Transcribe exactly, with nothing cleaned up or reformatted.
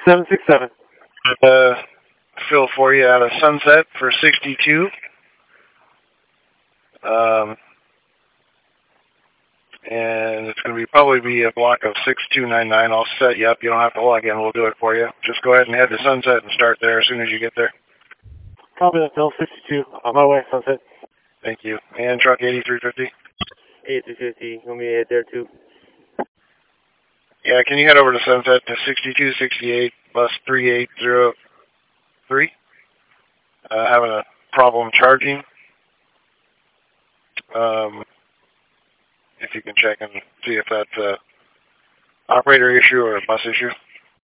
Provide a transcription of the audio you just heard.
seven six seven. Uh, fill for you out of Sunset for sixty-two. Um, and it's going to be probably be a block of six two nine nine. I'll set you up. You don't have to log in. We'll do it for you. Just go ahead and head to Sunset and start there as soon as you get there. Copy that, Phil. sixty-two. On my way, Sunset. Thank you. And truck eighty-three fifty. eighty-three fifty. You want me to head there too? Yeah, can you head over to Sunset to sixty-two sixty-eight, bus three eight zero three? Uh, having a problem charging. Um, if you can check and see if that's a operator issue or a bus issue.